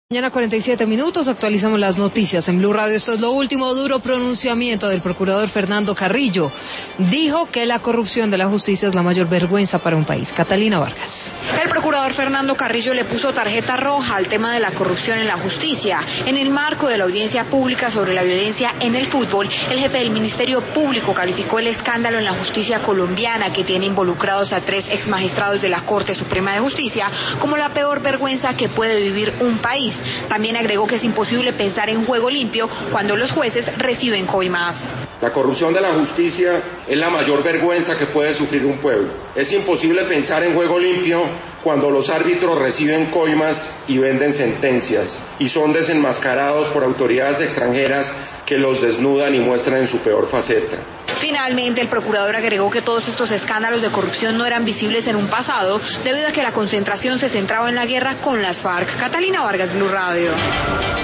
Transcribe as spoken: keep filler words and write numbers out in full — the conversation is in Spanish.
Mañana cuarenta y siete minutos, actualizamos las noticias en Blue Radio. Esto es lo último. Duro pronunciamiento del procurador Fernando Carrillo. Dijo que la corrupción de la justicia es la mayor vergüenza para un país. Catalina Vargas. El procurador Fernando Carrillo le puso tarjeta roja al tema de la corrupción en la justicia. En el marco de la audiencia pública sobre la violencia en el fútbol, el jefe del Ministerio Público calificó el escándalo en la justicia colombiana que tiene involucrados a tres exmagistrados de la Corte Suprema de Justicia como la peor vergüenza que puede vivir un país. También agregó que es imposible pensar en juego limpio cuando los jueces reciben coimas. La corrupción de la justicia es la mayor vergüenza que puede sufrir un pueblo. Es imposible pensar en juego limpio cuando los árbitros reciben coimas y venden sentencias y son desenmascarados por autoridades extranjeras que los desnudan y muestran en su peor faceta. Finalmente, el procurador agregó que todos estos escándalos de corrupción no eran visibles en un pasado debido a que la concentración se centraba en la guerra con las FARC. Catalina Vargas, Blue Radio.